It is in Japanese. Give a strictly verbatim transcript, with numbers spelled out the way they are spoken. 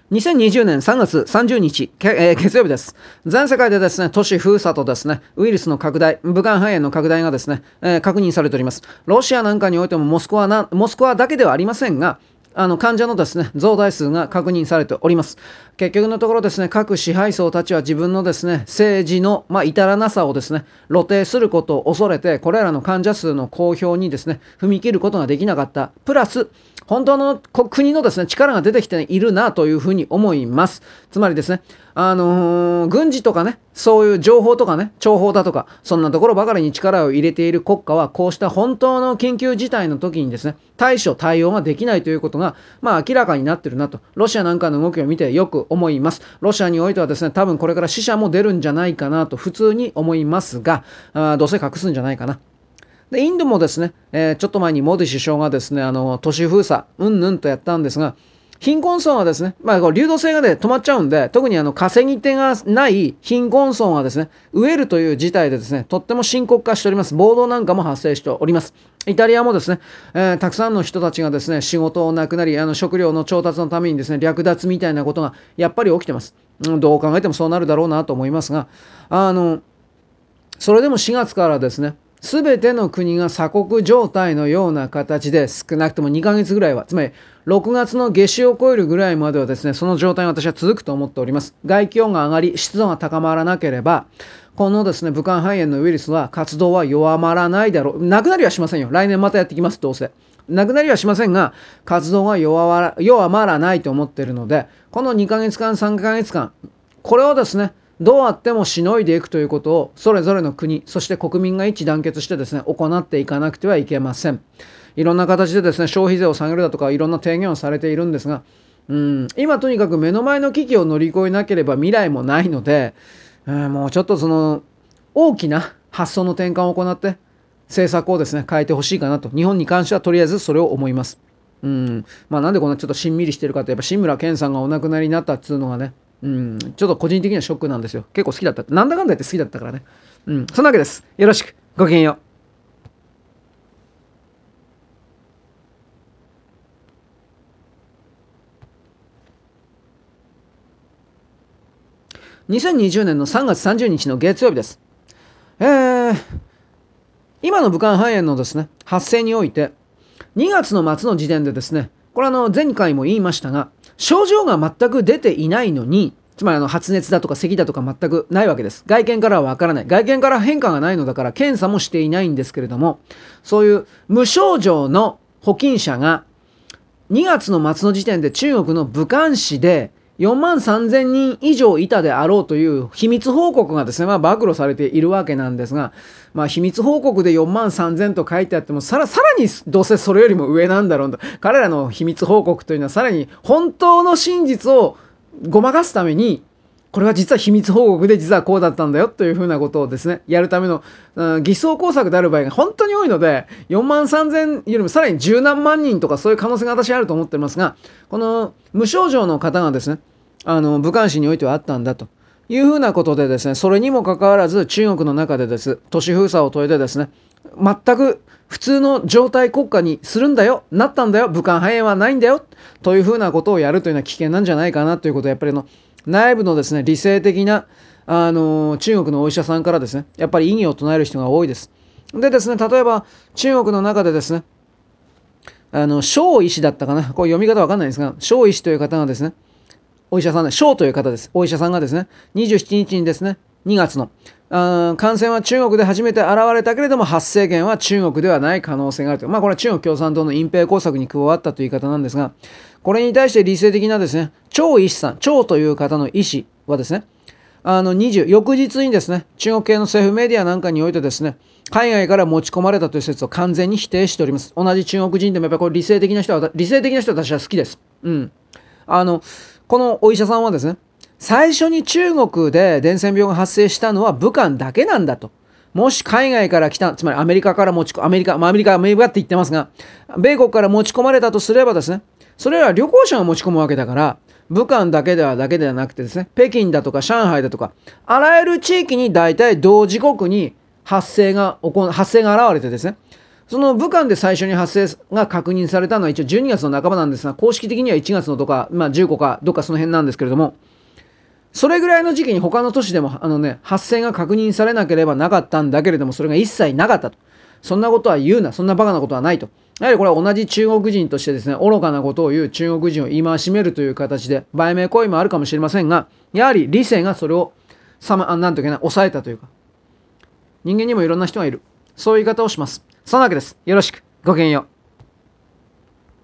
にせんにじゅうねんさんがつさんじゅうにち、えー、月曜日です。全世界でですね、都市封鎖とですね、ウイルスの拡大、武漢肺炎の拡大がですね、えー、確認されております。ロシアなんかにおいてもモスクワな、モスクワだけではありませんが、あの患者のですね増大数が確認されております。結局のところですね、各支配層たちは自分のですね政治の、まあ、至らなさをですね露呈することを恐れて、これらの患者数の公表にですね踏み切ることができなかった。プラス本当の国のですね力が出てきているなというふうに思います。つまりですね、あのー、軍事とかね、そういう情報とかね、諜報だとか、そんなところばかりに力を入れている国家は、こうした本当の緊急事態の時にですね、対処対応ができないということが、まあ明らかになってるなと、ロシアなんかの動きを見てよく思います。ロシアにおいてはですね、多分これから死者も出るんじゃないかなと普通に思いますが、あどうせ隠すんじゃないかな。でインドもですね、えー、ちょっと前にモディ首相がですね、あの都市封鎖うんぬんとやったんですが、貧困層はですね、まあ、こう流動性が、ね、止まっちゃうんで、特にあの稼ぎ手がない貧困層がですね飢えるという事態でですねとっても深刻化しております。暴動なんかも発生しております。イタリアもですね、えー、たくさんの人たちがですね仕事をなくなり、あの食料の調達のためにですね略奪みたいなことがやっぱり起きてます。うん、どう考えてもそうなるだろうなと思いますが、あのそれでもしがつからですね、すべての国が鎖国状態のような形で、少なくともにかげつぐらいは、つまりろくがつの夏至を超えるぐらいまではですね、その状態が私は続くと思っております。外気温が上がり、湿度が高まらなければ、このですね、武漢肺炎のウイルスは活動は弱まらないだろう。なくなりはしませんよ。来年またやってきます、どうせ。なくなりはしませんが、活動が弱まら弱まらないと思っているので、このにかげつかん、さんかげつかん、これをですね、どうあってもしのいでいくということを、それぞれの国、そして国民が一致団結してですね、行っていかなくてはいけません。いろんな形でですね、消費税を下げるだとか、いろんな提言をされているんですが、うん、今とにかく目の前の危機を乗り越えなければ未来もないので、うん、もうちょっとその、大きな発想の転換を行って、政策をですね、変えてほしいかなと。日本に関してはとりあえずそれを思います。うん、まあなんでこんなちょっとしんみりしてるかって、やっぱ志村けんさんがお亡くなりになったっつうのがね、うん、ちょっと個人的にはショックなんですよ。結構好きだった。なんだかんだ言って好きだったからね。うん、そんなわけです。よろしく。ごきげんよう。にせんにじゅうねんのさんがつさんじゅうにちの月曜日です。えー、今の武漢肺炎のですね、発生において、にがつの末の時点でですね、これあの前回も言いましたが、症状が全く出ていないのに、つまりあの発熱だとか咳だとか全くないわけです。外見からはわからない。外見から変化がないのだから検査もしていないんですけれども、そういう無症状の保菌者がにがつの末の時点で中国の武漢市でよんまんさんぜんにん以上いたであろうという秘密報告がですね、まあ、暴露されているわけなんですが、まあ、秘密報告でよんまんさんぜんと書いてあってもさら、さらにどうせそれよりも上なんだろうと。彼らの秘密報告というのはさらに本当の真実をごまかすために、これは実は秘密報告で実はこうだったんだよというふうなことをですね、やるための、うん、偽装工作である場合が本当に多いので、よんまんさんぜんよりもさらに十何万人とかそういう可能性が私はあると思っていますが、この無症状の方がですね、あの武漢市においてはあったんだというふうなことでですね、それにもかかわらず中国の中でです、都市封鎖を解いてですね、全く普通の状態国家にするんだよ、なったんだよ、武漢肺炎はないんだよというふうなことをやるというのは危険なんじゃないかなということをやっぱりの内部のですね理性的なあの中国のお医者さんからですねやっぱり異議を唱える人が多いです。でですね、例えば中国の中でですね、あの小医師だったかな、これ読み方わかんないんですが、小医師という方がですね、お医者さんで、小という方です。お医者さんがですね、にじゅうしちにちにですね、にがつの、あ感染は中国で初めて現れたけれども、発生源は中国ではない可能性があると。まあ、これは中国共産党の隠蔽工作に加わったという言い方なんですが、これに対して理性的なですね、張医師さん、張という方の医師はですね、あのにじゅう、翌日にですね、中国系の政府メディアなんかにおいてですね、海外から持ち込まれたという説を完全に否定しております。同じ中国人でもやっぱりこれ理性的な人は、理性的な人は私は好きです。うん。あの、このお医者さんはですね、最初に中国で伝染病が発生したのは武漢だけなんだと。もし海外から来た、つまりアメリカから持ち込、アメリカ、まあ、アメリカ、アメリカって言ってますが、米国から持ち込まれたとすればですね、それらは旅行者が持ち込むわけだから、武漢だけではだけではなくてですね、北京だとか上海だとか、あらゆる地域に大体同時刻に発生が、発生が現れてですね、 その武漢で最初に発生が確認されたのは一応じゅうにがつの半ばなんですが、公式的にはいちがつのとか、まあ、じゅうごかどっかその辺なんですけれども、それぐらいの時期に他の都市でもあの、ね、発生が確認されなければなかったんだけれども、それが一切なかったと。そんなことは言うな、そんなバカなことはないと。やはりこれは同じ中国人としてですね、愚かなことを言う中国人を戒めるという形で、売名行為もあるかもしれませんが、やはり理性がそれをさま、なんというかな、抑えたというか、人間にもいろんな人がいる。そういう言い方をします。そんなわけです。よろしく。ごきげんよう。